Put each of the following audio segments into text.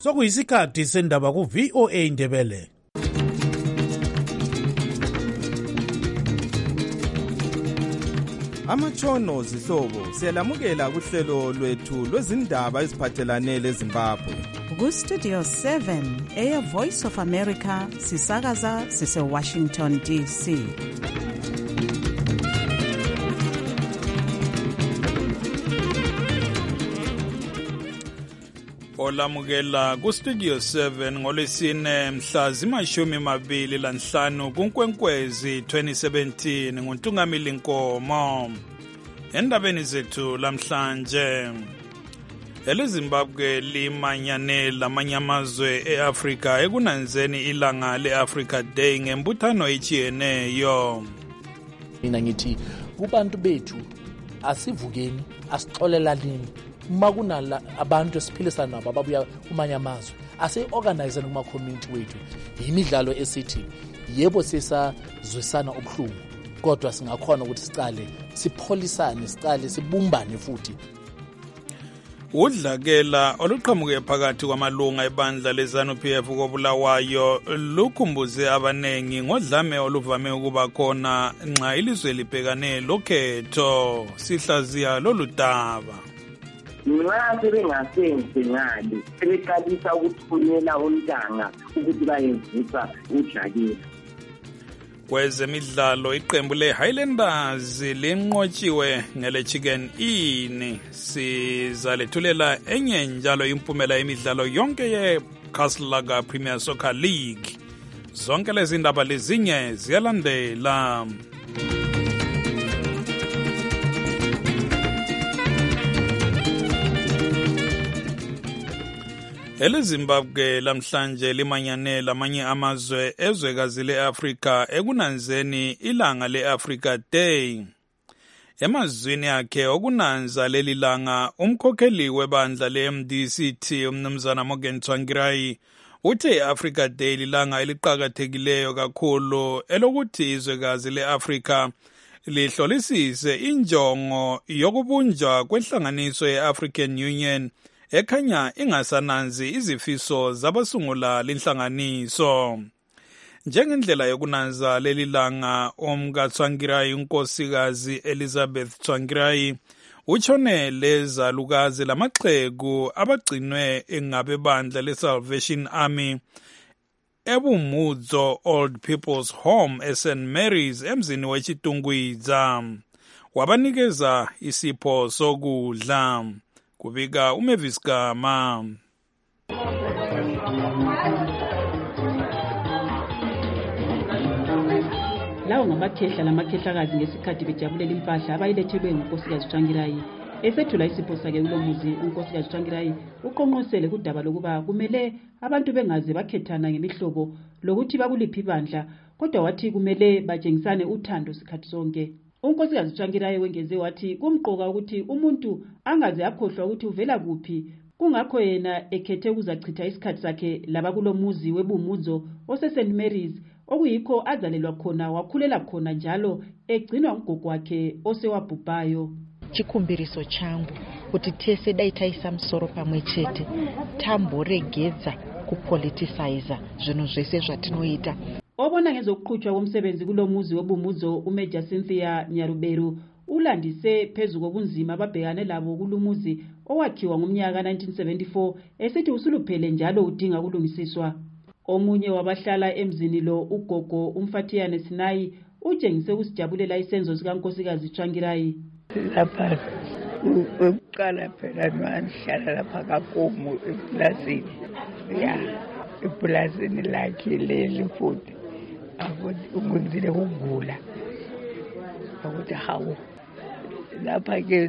Sokuyisikhathi sendaba ku VOA Ndebele. Amatshono zihlobo siyalamukela kuhlelo lwethu lwezindaba eziphathelane leZimbabwe. Ku Studio 7 Air Voice of America sisakaza sise Washington DC. Olamukela ku Studio 7 ngolesine mhla zima-25 kuNkwenkwezi 2017 nguNtungamili Nkomo. Endabeni zethu lamhlanje, eleZimbabwe limanyane lamanye amazwe eAfrika ekunanzeni ilanga leAfrica Day ngembuthano etshiyeneyo. Mina ngithi kubantu bethu asivukeni asixolelaneni makuna abantu esiphilisana nabo ababuya kumanye amazwe ase-organize kuma-community wethu yimidlalo esithi yebo sisazwisana ubuhlungu kodwa singakhona ukuthi sicale sipholisane sicale sibumbane futhi. Udlakela oluqhamuke phakathi kwamalunga ebandla leZANU-PF koBulawayo lukhumbuze abanengi ngodlame oluvame ukuba khona nxa ilizwe libhekane lokhetho. Sihlaziya lolu daba. Nxa sebengasenzi ngale sebeqalisa ukuthunyela ontanga ukuthi bayevusa udlakela. Kwezemidlalo iqembu le-Highlanders linqotshiwe ngele-Chicken Inn. Sizalethulela enye njalo impumela yemidlalo yonke ye-Castle Premier Soccer League. Zonke lezi ndaba lezinye ziyalandela. EleZimbabwe lamhlanje limanyane lamanye amazwe ezwekazi le-Afrika ekunanzeni ilanga le-Africa Day. Emazwini akhe okunanza leli langa, umkhokheli webandla le-MDCT umnumzana Morgan Tsvangirai uthe i-Africa Day lilanga eliqakathekileyo kakhulu elokuthi izwekazi le-Afrika lihlolisise injongo yokubunjwa kwenhlanganiso ye-African Union ekhanya ingasananzi izifiso zabasungula linhlanganiso. Njengendlela yokunanza leli langa, umkaTsvangirai unkosikazi Elizabeth Tsvangirai utshone lezalukazi lamaxhegu abagcinwe ngabebandla leSalvation Army eBumudzo Old People's Home eSt Mary's emzini weChitungwiza. Wabanikeza isipho sokudla. Kubika uMavis Gama. Lawo ngamakhehla lamakhehlakazi ngesikhathi bejabulela impahla abayilethelwe ngunkosikazi Tsvangirai. Esethula isipho sakhe kulomuzi, unkosikazi Tsvangirai uqonqosele kudaba lokuba kumele abantu bengaze bakhethana ngemihlobo lokuthi bakuliphi ibandla, kodwa wathi kumele batshengisane uthando sikhathi sonke. Unkosikazi Tsvangirai wengeze wathi kumqoka ukuthi umuntu angaze akhohlwa ukuthi uvela kuphi, kungakho yena ekhethe ukuzachitha isikhathi sakhe labakulomuzi weBumudzo ose-St Mary's okuyikho azalelwa khona wakhulela khona njalo egcinwa ngugogo wakhe osewabhubhayo. Chikumbiriso changu kuti tese dai taisa musoro pamwe chete tamboregedza kupoliticize zvinhu zvese zvatinoita. Obona ngezokuqhutshwa komsebenzi kulomuzi weBumudzo uMajor Cynthia Nyaruberu ulandise phezu kobunzima babhekane labo kulumuzi owakhiwa ngomnyaka 1974 esithi usuluphele njalo udinga ukulungisiswa. Omunye wabahlala emzini lo ugogo uMfathiyane Sinayi utshengise ukusijabulela isenzo sikankosikazi Tsvangirai. Lapha uqala phela ngihlala lapha kaKomo epulazini. Epulazini lakhe leli futhi ukunzile ukugula ukuthi hawo lapha ke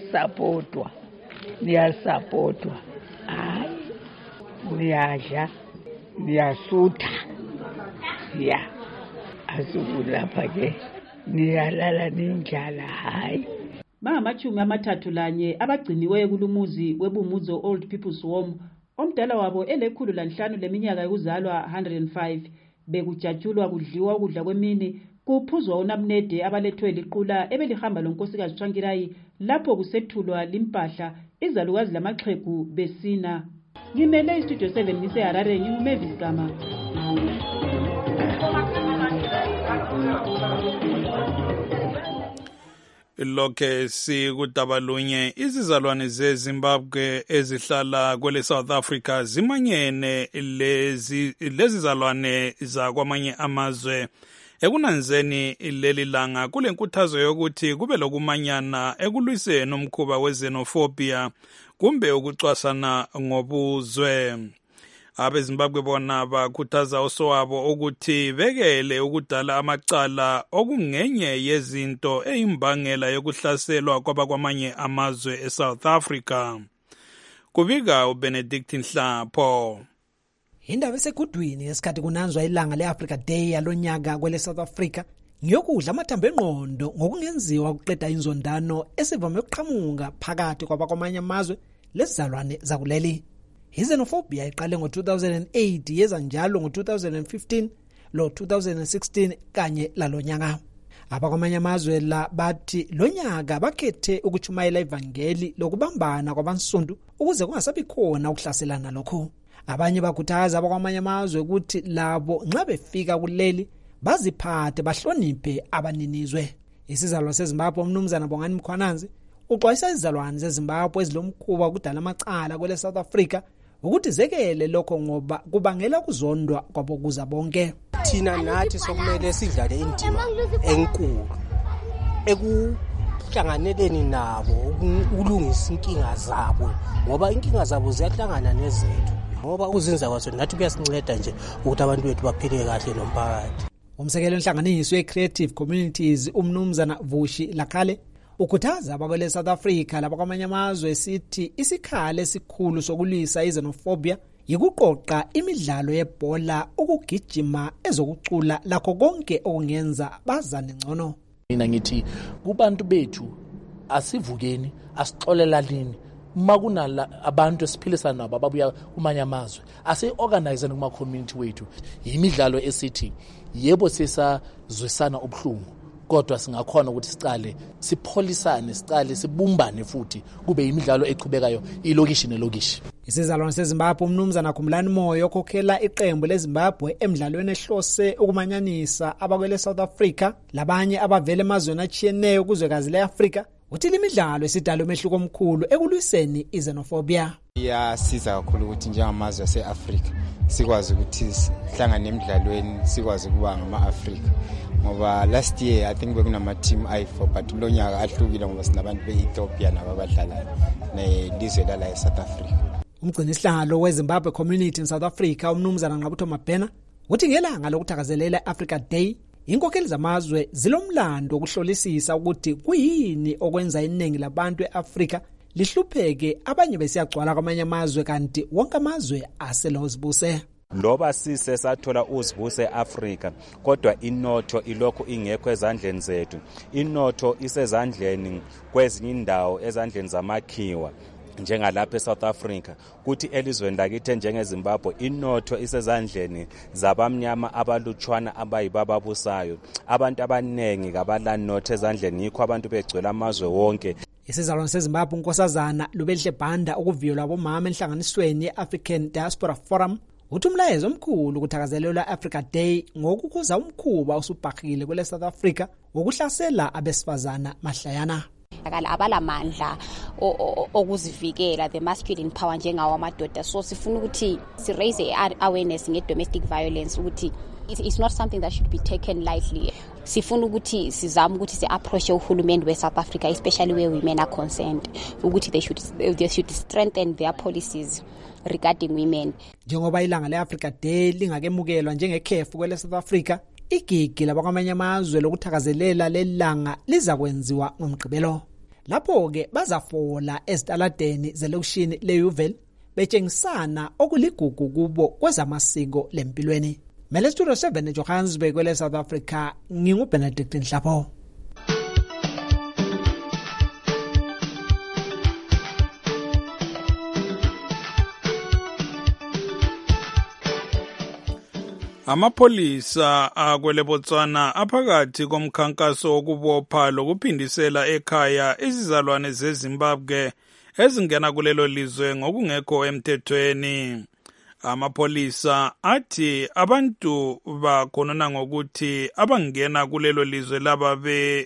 niyasapotwa hayi niyadla niyasutha asikulapha ke niyalala nindlala hayi. Bangamachumi amathathu lanye abagciniweyo kulumuzi weBumudzo Old People's Home omdala wabo ele105 leminyaka yokuzalwa 105 bekujatshulwa kudliwa ukudla kwemini kuphuzwa unamnede abalethwe liqula ebelihamba lonkosikazi Tsvangirai lapho kusethulwa limpahla izalukazi lamaxhegu besina. ngimele istudio 7 ngiseharare ngingumavis Gama. Lokhe sikudabalunye izizalwane zeZimbabwe ezihlala kwele South Africa zimanyene lezizalwane zakwamanye amazwe ekunanzeni leli langa kule nkuthazo yokuthi kube lokumanyana ekulwiseni umkhuba wezenophobia kumbe ukucwasana ngobuzwe. AbeZimbabwe bona bakhuthaza osowabo ukuthi bekele ukudala amacala okungenye yezinto eyimbangela yokuhlaselwa kwabakwamanye amazwe eSouth Africa. Kubika uBenedict Nhlapho. Indaba esekudwini esikhathi kunanzwa ilanga leAfrica Day yalonyaka kwele South Africa ngiyokudla amathambo engqondo ngokungenziwa ukuqeda inzondano esivame ukuqhamuka phakathi kwabakwamanye amazwe lezizalwane zakuleli. Xenophobia iqale ngo-2008 yeza njalo ngo-2015 lo-2016 kanye lalonyaka. Abakwamanye amazwe la bathi lonyaka bakhethe ukuchumayela ivangeli lokubambana kwabansundu ukuze kungasabi khona ukuhlaselana lokho. Abanye bakhuthaza abakwamanye amazwe ukuthi labo nxa befika kuleli baziphathe bahloniphe abaninizwe. Isizalwane seZimbabwe umnumzana Bongani Mkhwananzi uxwayisa izizalwane zeZimbabwe ezilomkhuba ukudala amacala kwele South Africa ukuthi zekele lokho ngoba kubangela ukuzondwa kwabokuza bonke. Thina nathi sokumele sidlale indima enkulu ekuhlanganeleni nabo ukulungisa inkinga zabo ngoba inkinga zabo ziyahlangana nezethu ngoba uzinza kwaso nathi kuyasinceda nje ukuthi abantu bethu baphile kahle nomphakathi. Umsekelo inhlanganiso ye-Creative Communities umnumzana Vushi Lakhale ukhuthaza abakwele South Africa labakwamanye amazwe esithi isikhalo esikhulu sokulwisa izenophobia yikuqoqa imidlalo yebhola, ukugijima, ezokucula lakho konke okungenza bazane ngcono. Mina ngithi kubantu bethu asivukeni asixolelalini makuna abantu esiphilisana nabo ababuya kumanye amazwe ase-organize kuma community wethu imidlalo esithi yebo sisazwisana ubuhlungu kodwa singakhona ukuthi sicale sipholisane sicale sibumbane futhi kube imidlalo eqhubekayo ilokishi nelokishi. Isizalwane seZimbabwe umnumzana Khumlani Moyo okhokhela iqembu leZimbabwe emidlalweni ehlose ukumanyanisa abakwele South Africa labanye abavela emazweni achiyeneyo kuzwekazi leAfrika uthi limidlalo esidala umehluko omkhulu ekulwiseni izenophobia. Iyasiza kakhulu ukuthi njengamazwe aseAfrika sikwazi ukuthi sihlangane emidlalweni sikwazi ukuba ngama-Afrika ngoba last year I think bekunama team I4 but lonyaka ahlukile ngoba sinabantu beEthiopia nabadlala nelizwe lala eSouth Africa. Umgcini isihlalo weZimbabwe Community in South Africa umnumzana Ngqabutho Mabhena uthi ngelanga lokuthakazelela Africa Day inkokheli zamazwe zilomlando wokuhlolisisa ukuthi kuyini okwenza iningi labantu eAfrika lihlupheke abanye besiyagcwala kwamanye amazwe kanti wonke amazwe aselozibuse. Loba sise sathola uzibuse eAfrika kodwa inotho ilokho ingekho ezandleni zethu. Inotho isezandleni kwezinye indawo ezandleni zamakhiwa njengalapha eSouth Africa kuthi elizweni lakithi njengeZimbabwe inotho isezandleni zabamnyama abalutshwana abayibababusayo. Abantu abanengi kabalanotho ezandleni yikho abantu begcwele amazwe wonke. Isizalwane seZimbabwe unkosazana Lubelihle Banda ukuviyelwa abomama enhlanganisweni ye-African Diaspora Forum uthi umlayezo omkhulu ukuthakazelela Africa Day ngokukhuza umkhuba usubhahile kwele South Africa wokuhlasela abesifazana mahlayana. Abalamandla okuzivikela the masculine power njengawo amadoda, so sifuna ukuthi si raise awareness nge-domestic violence ukuthi it's not something that should be taken lightly. Sifuna ukuthi sizame ukuthi si-approach uhulumende we-South Africa especially where women are concerned ukuthi they should strengthen their policies regarding women. Njengoba ilanga le-Africa Day lingakemukelwa njengekhefu kwele South Africa, igigi labakwamanye amazwe lokuthakazelela lelanga liza kwenziwa ngomgqibelo. Lapho-ke bazafola ezitaladeni zelokishini leYuvel betshengisana okuligugu kubo kwezamasiko lempilweni. Mele Studio 7 eJohannesburg kwele South Africa nginguBenedict Nhlapho. Amapholisa akwele Botswana aphakathi komkhankaso wokubopha lokuphindisela ekhaya izizalwane zeZimbabwe ezingena kulelo lizwe ngokungekho emthethweni. Amapholisa athi abantu bakhonona ngokuthi abangena kulelo lizwe laba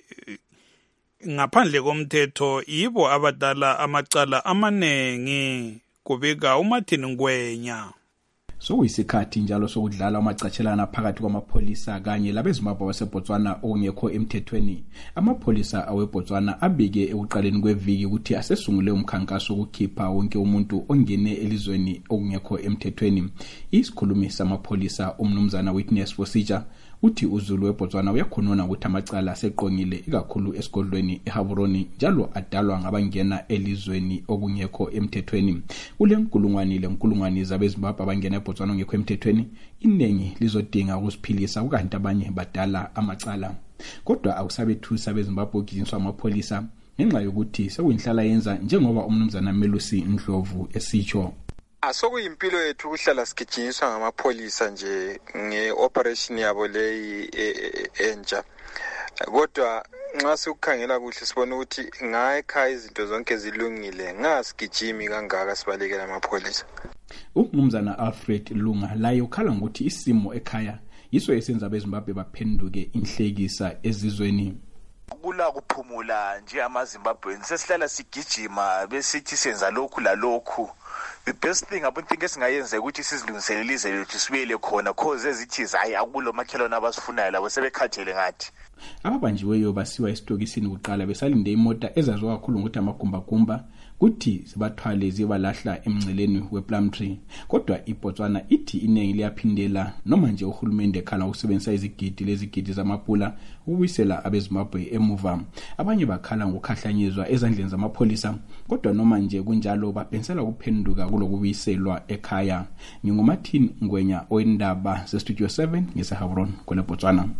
ngaphandle komthetho yibo abadala amacala amanengi, kubika uMartin Ngwenya. Sokuyisikhathi njalo sokudlala amacatshelana phakathi kwamapholisa kanye labeZimbabwe baseBotswana okungekho emthethweni. Amapholisa aweBotswana abike ekuqaleni kweviki ukuthi asesungule umkhankaso wokukhipha wonke umuntu ongene elizweni okungekho emthethweni. Isikhulumi samapholisa umnumzana Witness Fosija uthi uZulu weBotswana uyakhonona ukuthi amacala aseqongile ikakhulu esigodlweni eHaburoni njalo adalwa ngabangena elizweni okungekho emthethweni. Kule nkulungwane zabeZimbabwe abangena eBotswana ngekho emthethweni, inengi lizodinga ukusiphilisa ukanti abanye badala amacala. Kodwa akusabethusa beZimbabwe ukugijinyiswa amapholisa ngenxa yokuthi sekuyinhlala yenza njengoba umnumzana Melusi Ndlovu esitsho. Sokuyimpilo yethu ukuhlala sigijinyiswa ngamapholisa nje ngeoperation yabo leyi entsha. Kodwa nxa sikukhangela kuhle sibona ukuthi ngayekhaya izinto zonke zilungile, ngasigijimi kangaka sibalekela amapholisa. Umnumzana Alfred Lunga laye ukhala ngokuthi isimo ekhaya yiso esenza abeZimbabwe baphenduke inhlekisa ezizweni. Kula kuphumula nje amaZimbabweni sesihlala sigijima besithi senza lokhu lalokhu. The best thing abantu esingayenza ukuthi sizilungiselele izwe lethu sibuyele khona cause ezithi hayi akulo makhelwane abasifunayo labo sebekhathele ngathi. Ababanjiweyo basiwa esitokisini kuqala besalinde imota ezaziwa kakhulu ngokuthi amagumbagumba kuthi sibathwale zibalahla emngceleni wePlumtree. Kodwa iBotswana ithi inengi liyaphindela noma nje uhulumende ekhala ukusebenzisa izigidi zamapula ukubuyisela abeZimbabwe emuva. Abanye bakhala ngokukhahlanyezwa ezandleni zamapholisa, kodwa noma nje kunjalo bapensela ukuphenduka kulokubuyiselwa ekhaya. NginguMartin Ngwenya oyindaba zeStudio 7 ngeseHaburoni kwele Botswana.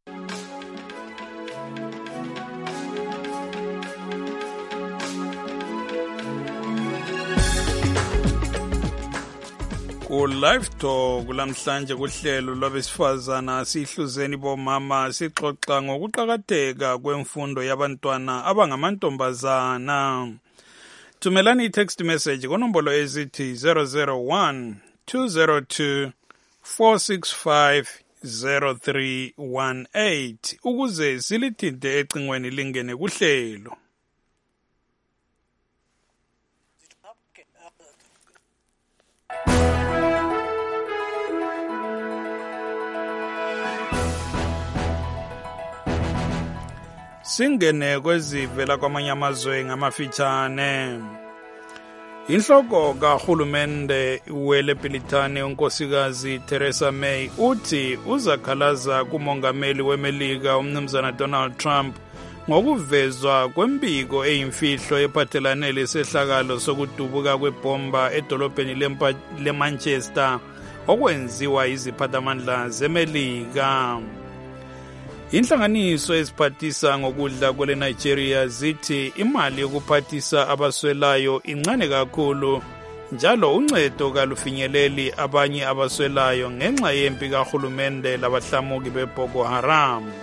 Live Talk kulamhlanje kuhlelo lwabesifazana sihluzeni bomama sixoxa ngokuqhakatheka kwemfundo yabantwana abangamantombazana. Thumelani text message konombolo ezithi 001 202 465 0318 ukuze silithinte ecingweni lingene kuhlelo. Singene kwezivela kwamanye amazwe ngamafitshane. Inhloko kahulumende weleBritani unkosikazi Theresa May uthi uzakhalaza kumongameli weMelika umnumzana Donald Trump ngokuvezwa kwembiko eyimfihlo ephathelane lesehlakalo sokudubuka kwebomba edolobheni leManchester okwenziwa iziphathamandla zeMelika. Inhlanganiso eziphathisa ngokudla kwele Nigeria zithi imali yokuphathisa abaswelayo incane kakhulu njalo uncedo kalufinyeleli abanye abaswelayo ngenxa yempi kahulumende labahlamuki beBoko Haram.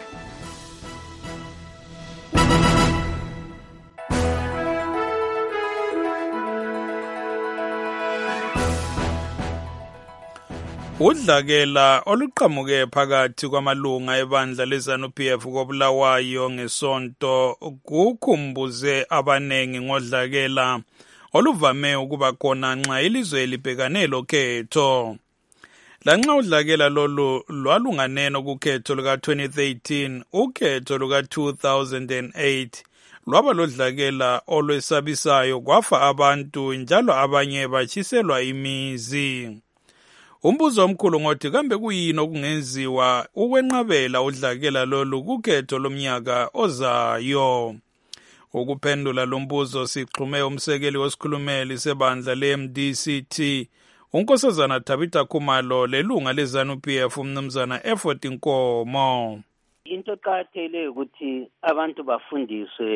Udlakela oluqhamuke phakathi kwamalunga ebandla leZANU-PF koBulawayo ngesonto kukhumbuze abanengi ngodlakela oluvame ukuba khona nxa ilizwe libhekane lokhetho. Lanxa udlakela lolu lwalunganeno kukhetho luka-2013, ukhetho luka-2008 lwaba lodlakela olwesabisayo kwafa abantu njalo abanye batshiselwa imizi. Umbuzo omkhulu ngothi kambe kuyini okungenziwa ukwenqabela udlakela lolu kukhetho lomnyaka ozayo. Ukuphendula lo mbuzo sixhume umsekeli wesikhulumeli sebandla leMDCT unkosazana Tabitha Khumalo lelunga leZANU-PF umnumzana Effort Nkomo. Into eqakathekileyo ukuthi abantu bafundiswe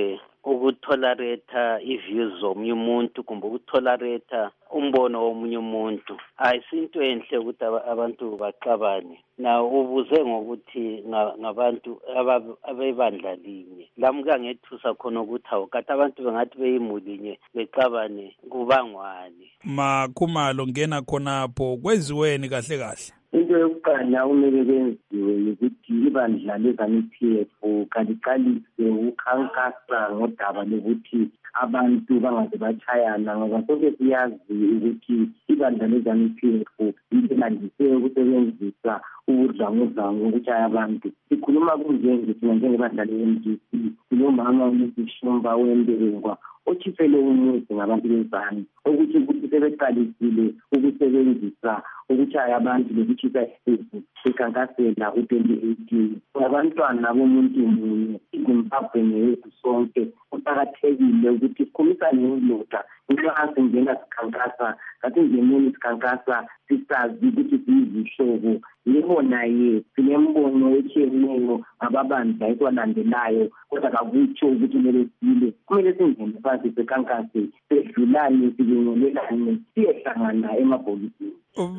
ukutholerate iviews zomunye umuntu kumbe ukutholerate umbono womunye umuntu ayisinto enhle ukuthi abantu baxabane. Na ubuze ngokuthi ngabantu abebandla linye lamuka ngethusa khona ukuthi awukati abantu bengathi beyimulinye bexabane kubangwani. Makhumalo ngena khonapho kweziweni kahle kahle. Into yokuqala umele kwenziwe ukuthi ibandla lezanu-PF kaliqalise ukukhankasa ngodaba lokuthi abantu bangaze batshayana ngoba sonke siyazi ukuthi ibandla lezanu-PF lilandise ukusebenzisa ubudlangudlangu ukutshaya abantu. Sikhuluma kunjenje thina njengebandla le-MDC sinomama uMsishumba Wembengwa othifele umuzi ngabantu bezanu ukuthi sebeqalisile ukusebenzisa ukutshaya abantu lokuthisa isizwe bekhankasela u-2018 ngabantwana bomuntu munye iZimbabwe neyethu sonke. Kuqakathekile ukuthi sikhumisane ngendoda nxa singena sikhankasa kasingeneni sikhankasa sisazi ukuthi siyizihlobo yebo naye sinembono etshiyeneyo ngababandla ekwalandelayo kodwa kakutsho ukuthi kumele singene phansi sekhankase sedlulane sibingelelane siyehlangana emabhokisini.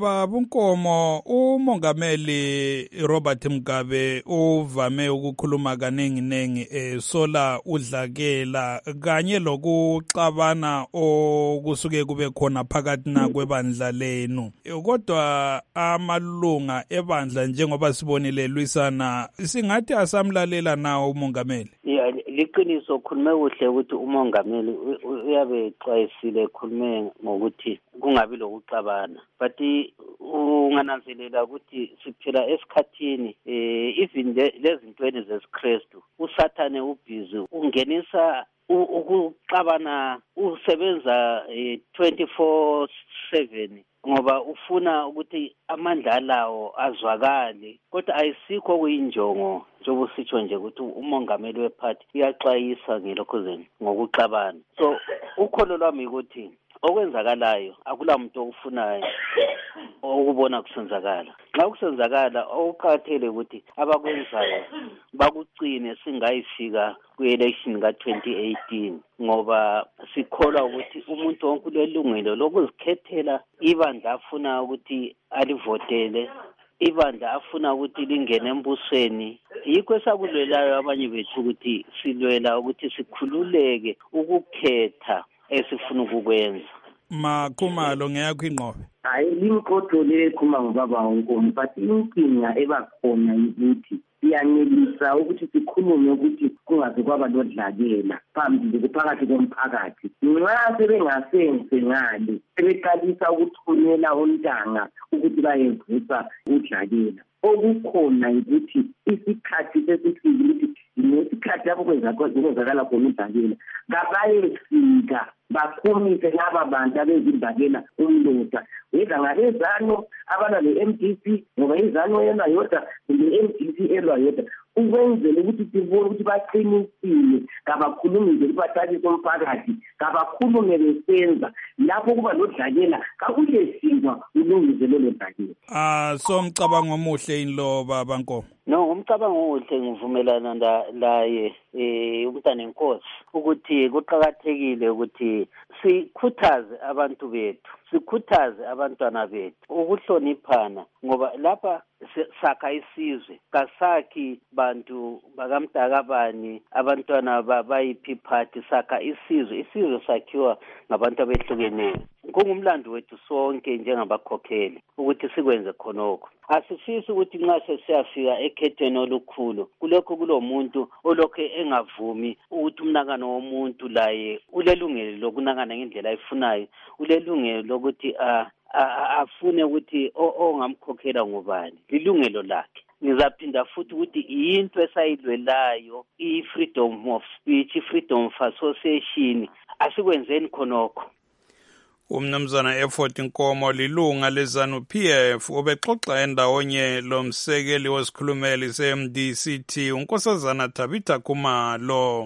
Babunkomo, umongameli Robert Mugabe uvame ukukhuluma kanenginengi sola udlakela kanye lokuxabana okusuke kube khona phakathi na kwebandla lenu. Kodwa amalunga ebandla njengoba sibonile Lwisana singathi asamlalela nawo umongameli. Yeah, liqiniso khulume kuhle ukuthi umongameli uyabe exwayisile khulume ngokuthi kungabi lokuxabana. But ungananzelela ukuthi siphila esikhathini even lezintweni zesikrestu usathane ubhizi ungenisa ukuxabana usebenza 24/7 ngoba ufuna ukuthi amandla lawo azwakale kodwa ayisikho kuyinjongo njengoba sitsho nje ukuthi umongameli wephathi uyaxwayisa ngelokhuzeni ngokuxabana. So ukholo lwami ukuthi okwenzakalayo akula muntu okufunayo ukubona kusenzakala. Nxa kusenzakala okuqakathekile ukuthi abakwenzayo bakucine singayifika ku-election ka-2018 ngoba sikholwa ukuthi umuntu wonke ulelungelo lokuzikhethela ibandla afuna ukuthi alivotele, ibandla afuna ukuthi lingene embusweni. Yikho esakulwelayo abanye bethu ukuthi silwela ukuthi sikhululeke ukukhetha esifuna ukukwenza. Makhumalo ngeyakho ingqobe. Hayi limqotho lekhuma ngobaba wonke but inkinga ebakhona ukuthi siyanelisa ukuthi sikhulume ukuthi kungaze kwaba lodlakela phambili phakathi komphakathi. Nxa sebengasenze ngale sebeqalisa ukuthunyela untanga ukuthi bayevusa udlakela. Okukhona ukuthi isikhathi sesifikile ukuthi ngesikhathi lapho kwenzakala khona udlakela kabayefika bakhumise laba bantu abezindakela umlota weza ngabezano abana le-MDC ngoba izano yena yodwa le-MDC elwa yodwa ukwenzela ukuthi sibone ukuthi baqinisile kabakhulumile kubathathiswe umphakathi kabakhulume besenza lapho kuba lodlakela kakuyesikwa ulungise lelo dlakela. So umcabango omuhle inloba Bankomo. No, umcabango omuhle ngivumelana laye umntana enkosi ukuthi kuqakathekile ukuthi sikhuthaze abantu bethu, sikhuthaze abantwana bethu ukuhloniphana ngoba lapha sakha isizwe kasakhi bantu bakamdakabani abantwana bayiphi party sakha isizwe sakhiwa ngabantu abehlukeneyo. Kungumlando wethu sonke njengabakhokheli ukuthi sikwenze khonokho. Asifisi ukuthi nxa sesiyafika ekhethweni olukhulu kulokho kulomuntu olokhe engavumi ukuthi umnakano womuntu laye ulelungelo lokunakana ngendlela ayifunayo, ulelungelo lokuthi afune ukuthi ongamkhokhela ngubani, lilungelo lakhe. Ngizaphinda futhi ukuthi into esayilwelayo i-freedom of speech, i-freedom of association, asikwenzeni khonokho. Umnumzana Effort Nkomo lilunga lezanu-PF ubexoxa endawonye lomsekeli wesikhulumeli se-MDCT unkosazana Tabitha Khumalo.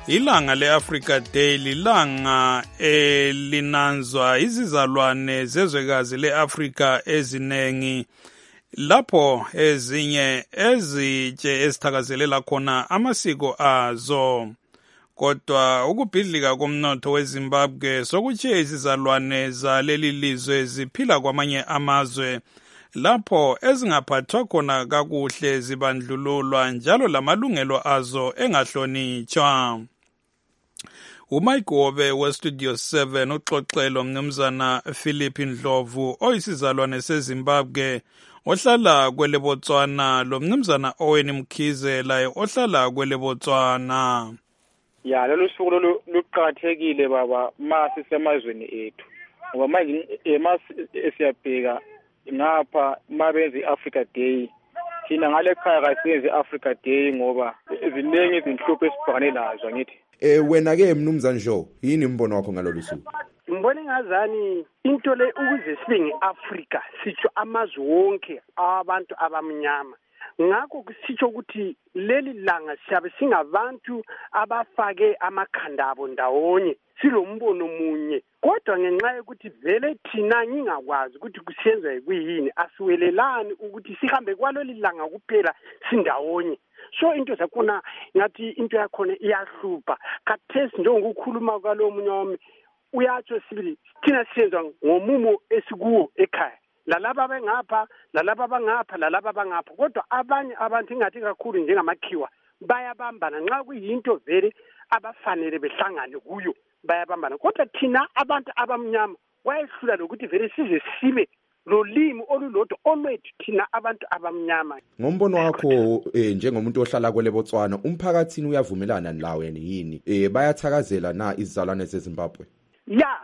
Ilanga le-Africa Day lilanga elinanzwa izizalwane zezwekazi le-Afrika ezinengi lapho ezinye ezitshe ezithakazelela khona amasiko azo. Kodwa ukubhidlika komnotho weZimbabwe sokutshiye izizalwane zaleli lizwe ziphila kwamanye amazwe lapho ezingaphathwa khona kakuhle zibandlululwa njalo lamalungelo azo engahlonitshwa. uMayigobe weStudio 7 uxoxelo mnumzana Philip Ndlovu oyisizalwane seZimbabwe ohlala kwele Botswana lo mnumzana Owen Mkhize laye ohlala kwele Botswana. Ya lolu suku luqhakathekile baba masisemazweni ethu ngoba manje esiyabheka ngapha mabenzi Africa Day thina ngale khaya kasiyenzi Africa Day ngoba eziningi izinhlupho esibhekane nazo ngithi. Wena ke mnumzane Jo yini imbono wakho ngalolu suku? Ngibona ngazani into le ukuze sibe ngeAfrica sitsho amazwe wonke abantu abamnyama. Ngakho kusitsho ukuthi leli langa siyabe singabantu abafake amakhanda abo ndawonye silombono munye kodwa ngenxa yokuthi vele thina ngingakwazi ukuthi kusenza kuyini asiwelelani ukuthi sihambe kwaleli langa kuphela sindawonye. So into zakhona ngathi into yakhona iyahlupha khathesi njengokukhuluma kwalo munye wami uyatsho sibili thina siyenza ngomumo esikuwo ekhaya lalaba bengapha lalaba bangapha lalaba bangapha kodwa abanye abantu ingathi kakhulu njengamakhiwa bayabambana nxa kuyinto vele abafanele behlangane kuyo bayabambana kodwa thina abantu abamnyama wayehlula lokuthi vele size sibe lolimi olulodwa olwethu thina abantu abamnyama. Ngombono wakho njengomuntu ohlala kwele Botswana umphakathini uyavumelana nawe yini bayathakazela na izizalwane zeZimbabwe? Ya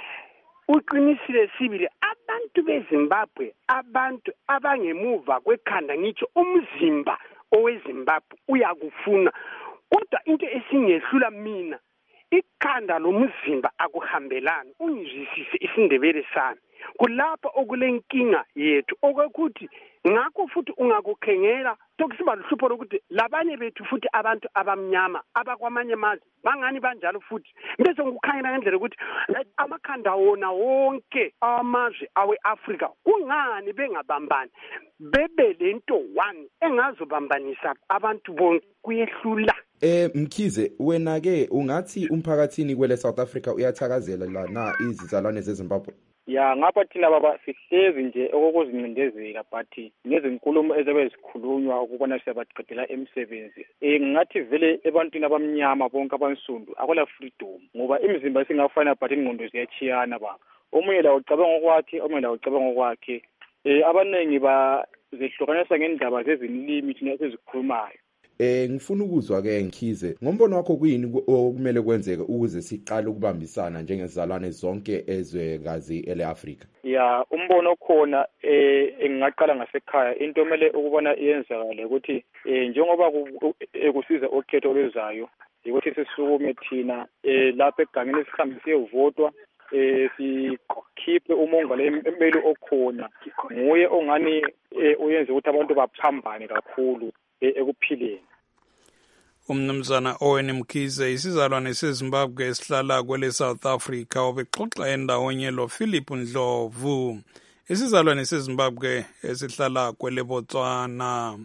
uqinisile sibili abantu beZimbabwe abantu abangemuva kwekhanda ngitsho umzimba oweZimbabwe uyakufuna kodwa into esingehlula mina ikhanda lomzimba akuhambelani ungizwisise isindebele sami kulapha okulenkinga yethu okwekuthi ngakho futhi ungakukhengela tokusiba luhlupho lokuthi labanye bethu futhi abantu abamnyama abakwamanye amazwe bangani banjalo futhi bese ngikukhangela ngendlela ukuthi amakhanda wona wonke amazwe aweAfrica kungani bengabambani bebe lento one engazobambanisa abantu bonke kuyehlula. Mkhize wena ke ungathi umphakathini kwele South Africa uyathakazela lana izizalwane zeZimbabwe? Ya ngapha thina baba sihlezi nje okuzincindezeka but nezinkulumo ezabe zikhulunywa ukubona siyabaqedela emsebenzi ngathi vele ebantwini abamnyama bonke abansundu akwala freedom ngoba imizimba singafana but ingqondo ziyachiyana baba omunye la ucabanga okwakhe omunye la ucabanga okwakhe abanengi bazehlukanisa ngendaba zezinlimi thina esizikhulumayo. Ngifuna ukuzwa ke Mkhize ngombono wakho kuyini okumele kwenzeke ukuze siqale ukubambisana njengezizalwane zonke ezwekazi eleAfrica? Ya umbono khona engingaqala ngasekhaya into emele ukubona iyenzakale ukuthi njengoba kusiza okhetho olwezayo ukuthi sisukume thina lapha egangeni sihambe siyevotwa sikhiphe umongameli emeli okhona nguye ongani uyenze ukuthi abantu baphambane kakhulu ekuphileni. Umnumzana Owen Mkhize isizalwane seZimbabwe esihlala kwele South Africa obexoxa endawonye lo Philip Ndlovu isizalwane seZimbabwe esihlala kwele Botswana.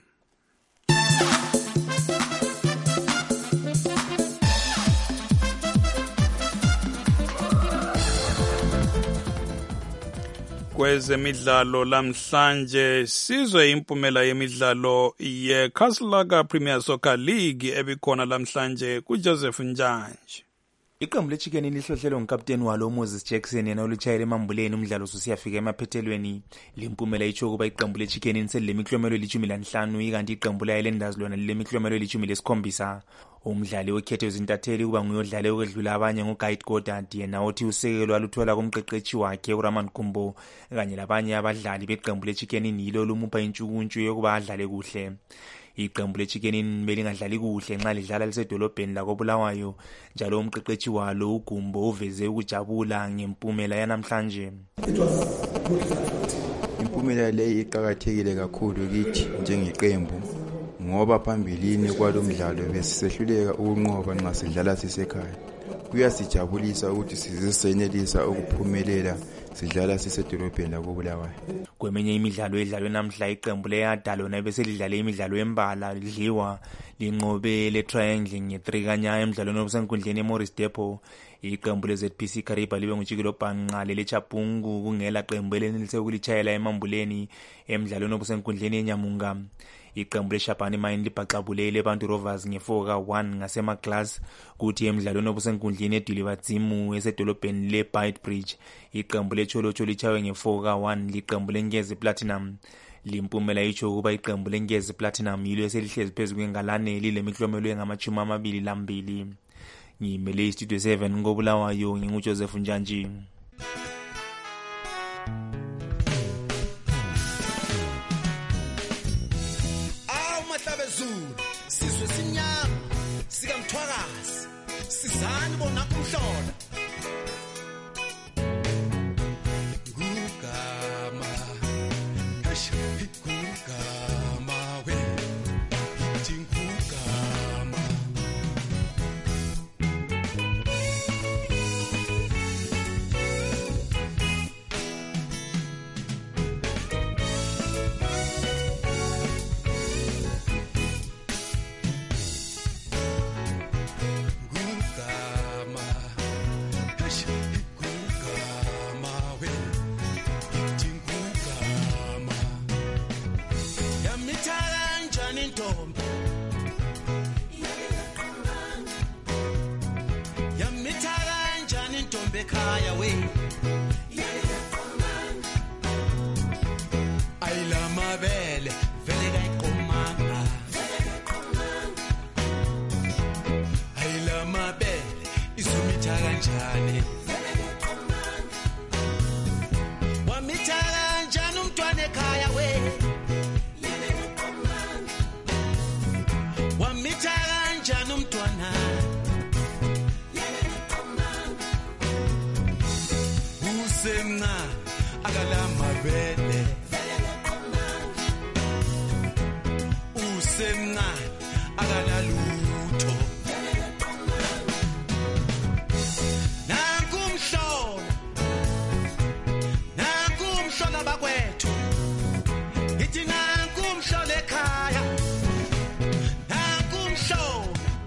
Kwezemidlalo lamhlanje sizwe impumela yemidlalo yeCastlelaga Premier Soccer League ebikhona lamhlanje kuJoseph Njanje. Iqembu leChicken lihlohlelwe ngukapteni walo Moses Jackson yena olutshayela emambuleni umdlalo usiyafika emaphethelweni. Limpumela itsho kuba iqembu leChicken selilemiklomelo eli-15 ikanti iqembu layelendazi lona lilemiklomelo eli-17. Umdlali okhethe izintatheli kuba nguyodlale okwedlula abanye nguGuide Goddard yena othi usekelo aluthola kumqeqeshi wakhe uRaman Kumbo kanye labanye abadlali beqembu leChicken yilo lumupha intshukuntshu yokuba adlale kuhle. Iqembu leChicken belingadlali kuhle nxa lidlala lisedolobheni lakoBulawayo njalo umqeqeshi walo uGumbo uveze ukujabula ngempumela yanamhlanje. Impumela le iqhakathekile kakhulu kithi njengeqembu ngoba phambilini kwalomdlalo besisehluleka ukunqoba nxa sidlala sisekhaya. Kuyasijabulisa ukuthi sizenelisa ukuphumelela sidlala sisedolobheni lakoBulawayo. Kweminye imidlalo edlalwe namhla iqembu leYada lona beselidlale imidlalo embala lidliwa linqobe le triangle nge3 kanya emidlalweni obusenkundleni eMorris Depot. Iqembu leZPC Kariba libe nguJikelo Bhanqa leChabungu kungela qembu elenelise ukulitshayela emambuleni emidlalweni obusenkundleni eNyamunga. Iqembu leShabani Mine libhaxabulele abantu Rovers nge4-1 ngasemaglass kuthi emidlalweni obusenkundleni eDilibadzimu esedolobheni leBeitbridge iqembu leCholocho lichawe nge4-1 liqembu leNgezi Platinum. Limpumela itsho ukuba iqembu leNgezi Platinum yilo eselihlezi phezulu kwengalane lilemiklomelo engama-22. Ngimele iStudio 7 ngoBulawayo nginguJoseph Njanji. Sizwe sinyama sikamthwakazi sizani bona kumhlola ngugama ngisho ngugama we ngugama Kaya we ayila mabele vele kayiqomanga ayila mabele izomitha kanjani wamitha kanjani umntwana ekhaya we wamitha kanjani umntwana semna akalama bele usemna akalalutho nakumhlola bakwethu ithi nakumhlola ekhaya nakumhlola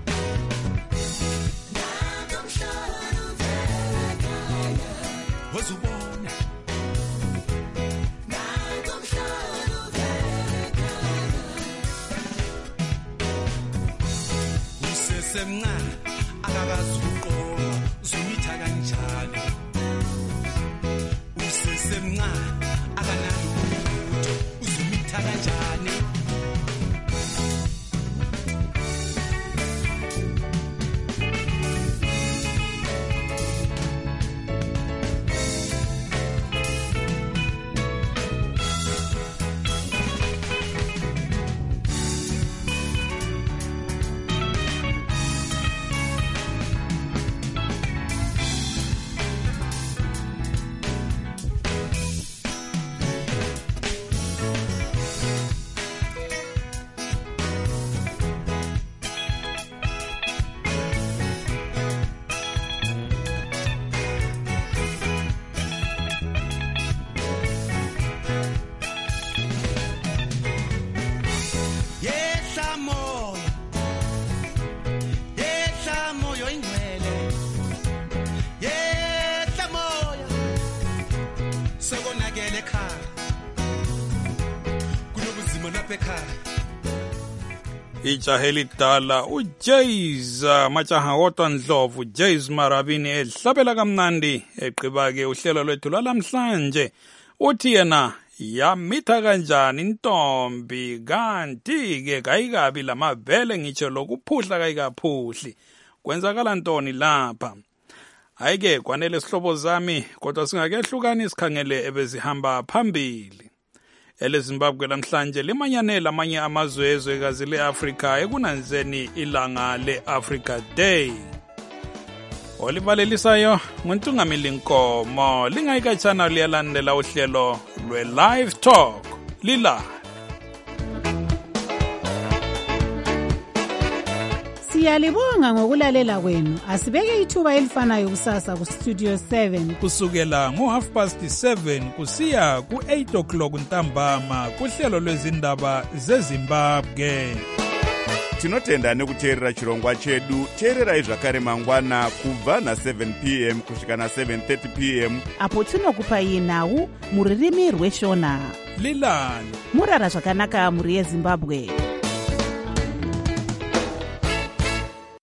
wazubona usesemncane akakazi ukuqoma uzomitha kanjani usesemncane akanalutho uzomitha kanjani ijahe lidala uJays majaha wodwa Ndlovu Jays Marabini edlabela kamnandi eqhiba-ke uhlelo lwethu lwalamhlanje uthi yena yamitha kanjani intombi kanti-ke kayikabi lamavele ngitsho lokuphuhla kayikaphuhli kwenzakala ntoni lapha hayi-ke kwanele sihlobo zami kodwa singakehlukani sikhangele ebezihamba phambili eleZimbabwe namhlanje limanyanele amanye amazwe ezwekazi le-Afrika ekunanzeni ilanga le-Africa Day. Olivalelisayo nguntungamili Nkomo lingayikatshana liyalandela uhlelo lwe-Live Talk lila Siyalibonga ngokulalela kwenu. Asibeke ithuba elifanayo kusasa ku Studio 7 kusukela ngo7:30 kusiya ku8 o'clock ntambama kuhlelo lwezindaba zeZimbabwe. Tinotenda nekuteerera chirongwa chedu. Teererai zvakare mangwana kubva na7 p.m. kusvika na7:30 p.m. apo tinokupai nhau muririmi rweshona. Lilani murara zvakanaka muri yeZimbabwe.